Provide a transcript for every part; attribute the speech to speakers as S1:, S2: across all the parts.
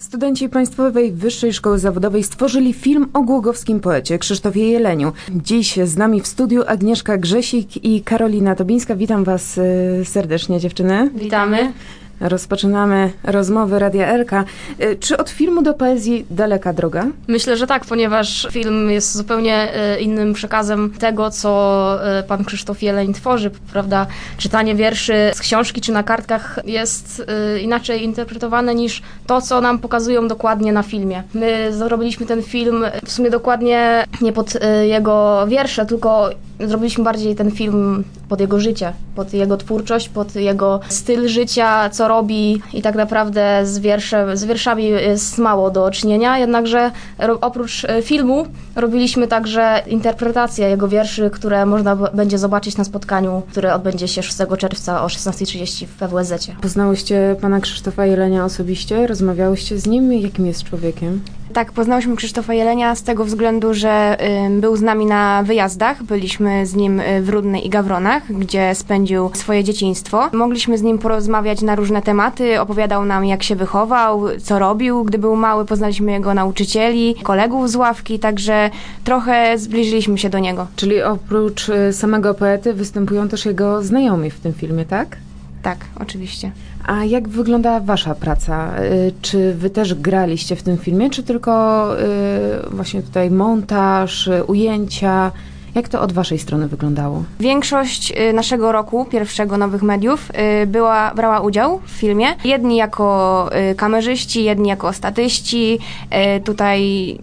S1: Studenci Państwowej Wyższej Szkoły Zawodowej stworzyli film o głogowskim poecie Krzysztofie Jeleniu. Dziś z nami w studiu Agnieszka Grzesik i Karolina Tobińska. Witam Was serdecznie, dziewczyny.
S2: Witamy.
S1: Rozpoczynamy rozmowy Radia Elka. Czy od filmu do poezji daleka droga?
S2: Myślę, że tak, ponieważ film jest zupełnie innym przekazem tego, co pan Krzysztof Jeleń tworzy, prawda? Czytanie wierszy z książki czy na kartkach jest inaczej interpretowane niż to, co nam pokazują dokładnie na filmie. My zrobiliśmy ten film w sumie dokładnie nie pod jego wiersze, tylko zrobiliśmy bardziej ten film pod jego życie, pod jego twórczość, pod jego styl życia, co robi i tak naprawdę z wierszami jest mało do czynienia, jednakże oprócz filmu robiliśmy także interpretację jego wierszy, które można będzie zobaczyć na spotkaniu, które odbędzie się 6 czerwca o 16:30 w PWSZ-cie.
S1: Poznałyście pana Krzysztofa Jelenia osobiście? Rozmawiałyście z nim? Jakim jest człowiekiem?
S3: Tak, poznałyśmy Krzysztofa Jelenia z tego względu, że był z nami na wyjazdach. Byliśmy z nim w Rudnej i Gawronach, gdzie spędził swoje dzieciństwo. Mogliśmy z nim porozmawiać na różne tematy. Opowiadał nam, jak się wychował, co robił, gdy był mały. Poznaliśmy jego nauczycieli, kolegów z ławki, także trochę zbliżyliśmy się do niego.
S1: Czyli oprócz samego poety występują też jego znajomi w tym filmie, tak?
S3: Tak, oczywiście.
S1: A jak wygląda wasza praca? Czy wy też graliście w tym filmie, czy tylko właśnie tutaj montaż, ujęcia? Jak to od waszej strony wyglądało?
S3: Większość naszego roku, pierwszego Nowych Mediów, brała udział w filmie. Jedni jako kamerzyści, jedni jako statyści. Tutaj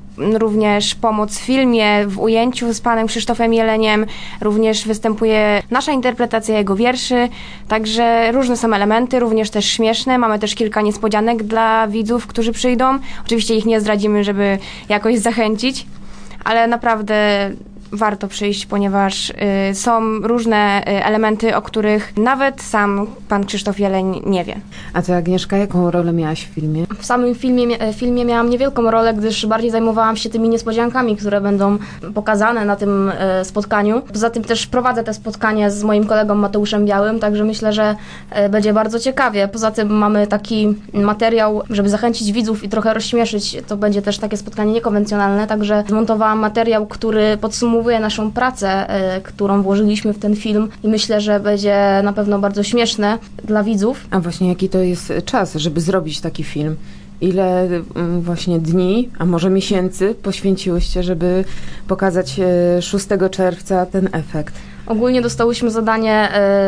S3: również pomoc w filmie, w ujęciu z panem Krzysztofem Jeleniem. Również występuje nasza interpretacja jego wierszy. Także różne są elementy, również też śmieszne. Mamy też kilka niespodzianek dla widzów, którzy przyjdą. Oczywiście ich nie zdradzimy, żeby jakoś zachęcić, ale naprawdę warto przyjść, ponieważ są różne elementy, o których nawet sam pan Krzysztof Jeleń nie wie.
S1: A ty, Agnieszka, jaką rolę miałaś w filmie?
S2: W samym filmie miałam niewielką rolę, gdyż bardziej zajmowałam się tymi niespodziankami, które będą pokazane na tym spotkaniu. Poza tym też prowadzę te spotkania z moim kolegą Mateuszem Białym, także myślę, że będzie bardzo ciekawie. Poza tym mamy taki materiał, żeby zachęcić widzów i trochę rozśmieszyć. To będzie też takie spotkanie niekonwencjonalne, także zmontowałam materiał, który podsumowuje naszą pracę, którą włożyliśmy w ten film i myślę, że będzie na pewno bardzo śmieszne dla widzów.
S1: A właśnie jaki to jest czas, żeby zrobić taki film? Ile właśnie dni, a może miesięcy poświęciłyście, żeby pokazać 6 czerwca ten efekt?
S2: Ogólnie dostałyśmy zadanie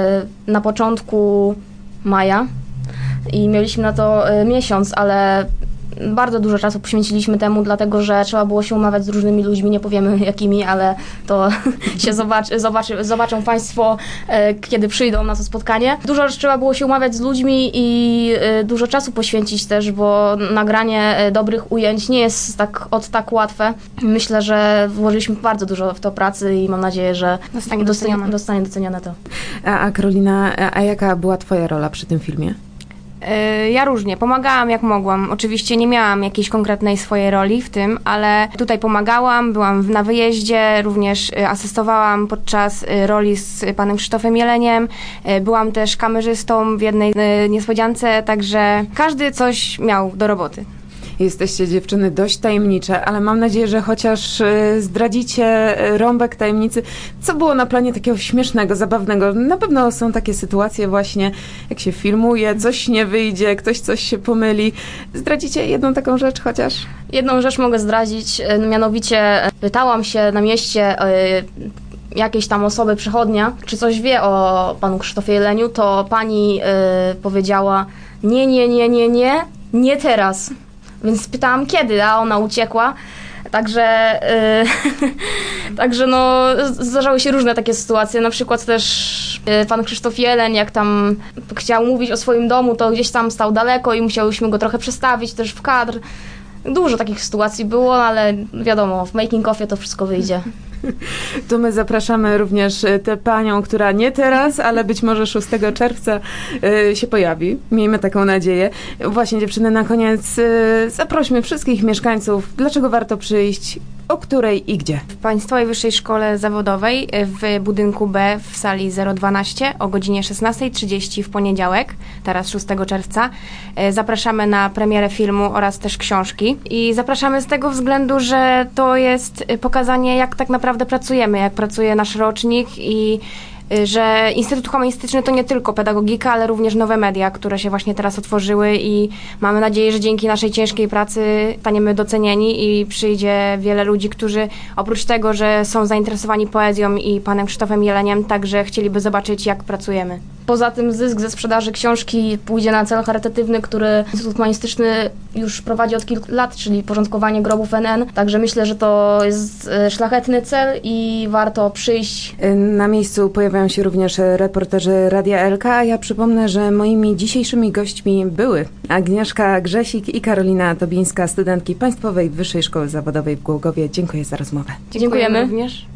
S2: na początku maja i mieliśmy na to miesiąc, ale bardzo dużo czasu poświęciliśmy temu, dlatego że trzeba było się umawiać z różnymi ludźmi, nie powiemy jakimi, ale to się zobaczą Państwo, kiedy przyjdą na to spotkanie. Dużo trzeba było się umawiać z ludźmi i dużo czasu poświęcić też, bo nagranie dobrych ujęć nie jest tak łatwe. Myślę, że włożyliśmy bardzo dużo w to pracy i mam nadzieję, że dostanie docenione to.
S1: A Karolina, a jaka była twoja rola przy tym filmie?
S3: Ja różnie. Pomagałam jak mogłam. Oczywiście nie miałam jakiejś konkretnej swojej roli w tym, ale tutaj pomagałam, byłam na wyjeździe, również asystowałam podczas roli z panem Krzysztofem Jeleniem. Byłam też kamerzystą w jednej niespodziance, także każdy coś miał do roboty.
S1: Jesteście, dziewczyny, dość tajemnicze, ale mam nadzieję, że chociaż zdradzicie rąbek tajemnicy, co było na planie takiego śmiesznego, zabawnego. Na pewno są takie sytuacje właśnie, jak się filmuje, coś nie wyjdzie, ktoś coś się pomyli. Zdradzicie jedną taką rzecz chociaż?
S2: Jedną rzecz mogę zdradzić, mianowicie pytałam się na mieście jakiejś tam osoby, przechodnia, czy coś wie o panu Krzysztofie Jeleniu, to pani powiedziała nie teraz. Więc pytałam kiedy, a ona uciekła. Także no, zdarzały się różne takie sytuacje. Na przykład też pan Krzysztof Jeleń, jak tam chciał mówić o swoim domu, to gdzieś tam stał daleko i musiałyśmy go trochę przestawić też w kadr. Dużo takich sytuacji było, ale wiadomo, w making-offie to wszystko wyjdzie.
S1: Tu my zapraszamy również tę panią, która nie teraz, ale być może 6 czerwca się pojawi. Miejmy taką nadzieję. Właśnie dziewczyny, na koniec zaprośmy wszystkich mieszkańców, dlaczego warto przyjść, o której i gdzie.
S3: W Państwowej Wyższej Szkole Zawodowej w budynku B w sali 012 o godzinie 16:30 w poniedziałek, teraz 6 czerwca. Zapraszamy na premierę filmu oraz też książki. I zapraszamy z tego względu, że to jest pokazanie, jak tak naprawdę pracujemy, jak pracuje nasz rocznik i że Instytut Humanistyczny to nie tylko pedagogika, ale również nowe media, które się właśnie teraz otworzyły i mamy nadzieję, że dzięki naszej ciężkiej pracy staniemy docenieni i przyjdzie wiele ludzi, którzy oprócz tego, że są zainteresowani poezją i panem Krzysztofem Jeleniem, także chcieliby zobaczyć, jak pracujemy.
S2: Poza tym zysk ze sprzedaży książki pójdzie na cel charytatywny, który Instytut Humanistyczny już prowadzi od kilku lat, czyli porządkowanie grobów NN. Także myślę, że to jest szlachetny cel i warto przyjść.
S1: Na miejscu pojawiają się również reporterzy Radia LK, a ja przypomnę, że moimi dzisiejszymi gośćmi były Agnieszka Grzesik i Karolina Tobińska, studentki Państwowej Wyższej Szkoły Zawodowej w Głogowie. Dziękuję za rozmowę.
S2: Dziękujemy
S3: również.